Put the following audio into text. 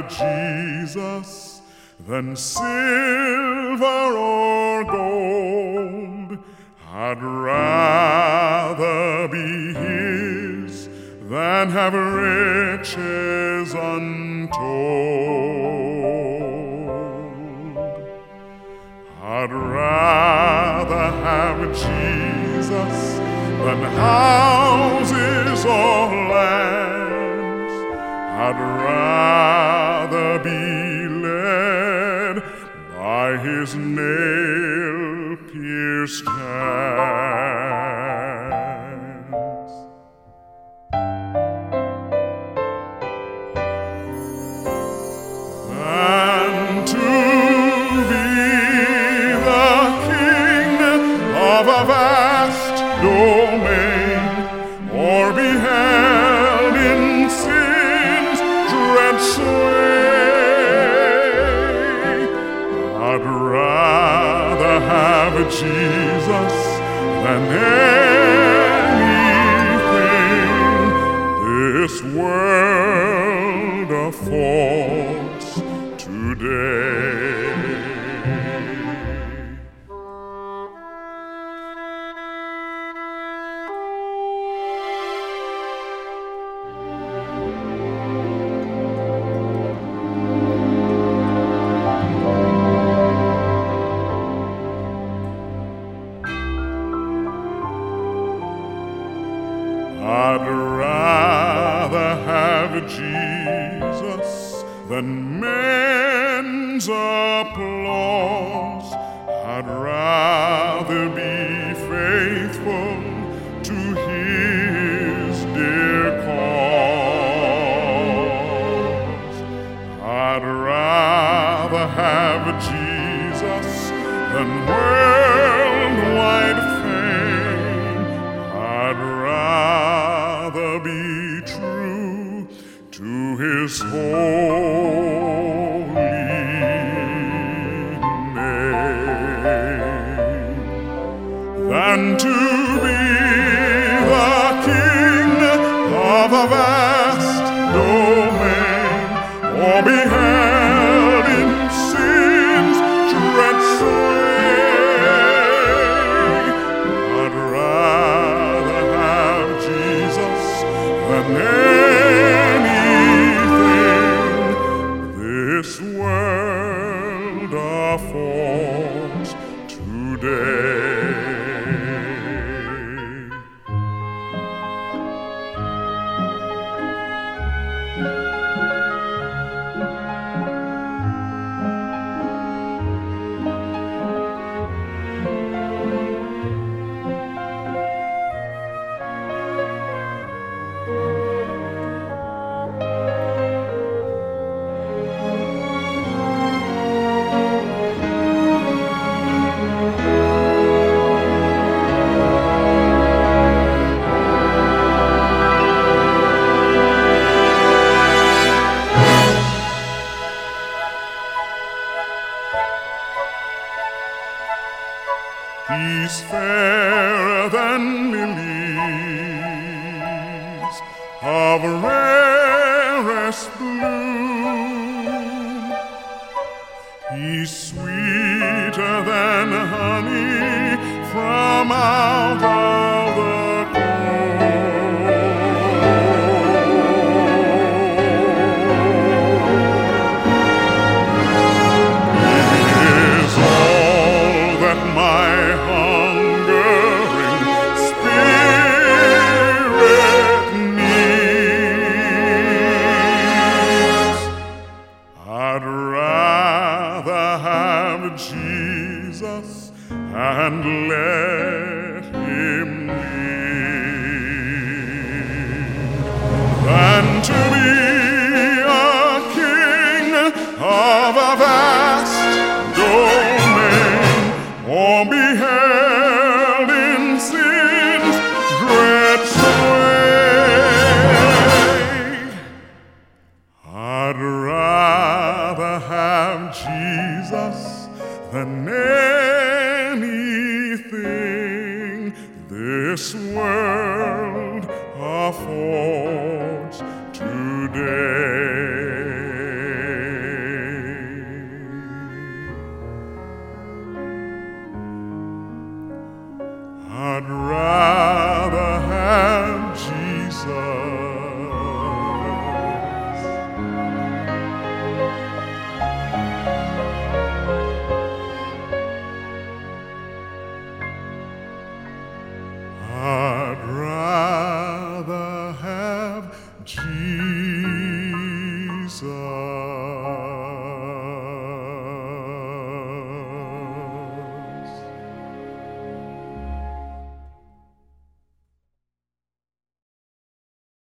Jesus than silver or gold. I'd rather be his than have riches untold. I'd rather have Jesus than houses or lands. I'd rather be led by his nail-pierced hands. Than to be the king of a vast domain, or be held in sin's dread sway. I'd rather have Jesus than anything this world affords today. I'd rather have Jesus than men's applause. I'd rather be faithful to his dear cause. I'd rather have Jesus than worldwide fame. I'd rather be true to his holy name than to be the king of a vast domain, or be held in sin's dread sway. I'd rather have Jesus than anything this world affords today. He's fairer than lilies of rarest bloom. He's sweeter than honey from out of the I'd rather have Jesus and let him lead than to be a king of a vast domain, or be held in sin's dread sway. I'd rather have Jesus than anything this world affords today. I'd rather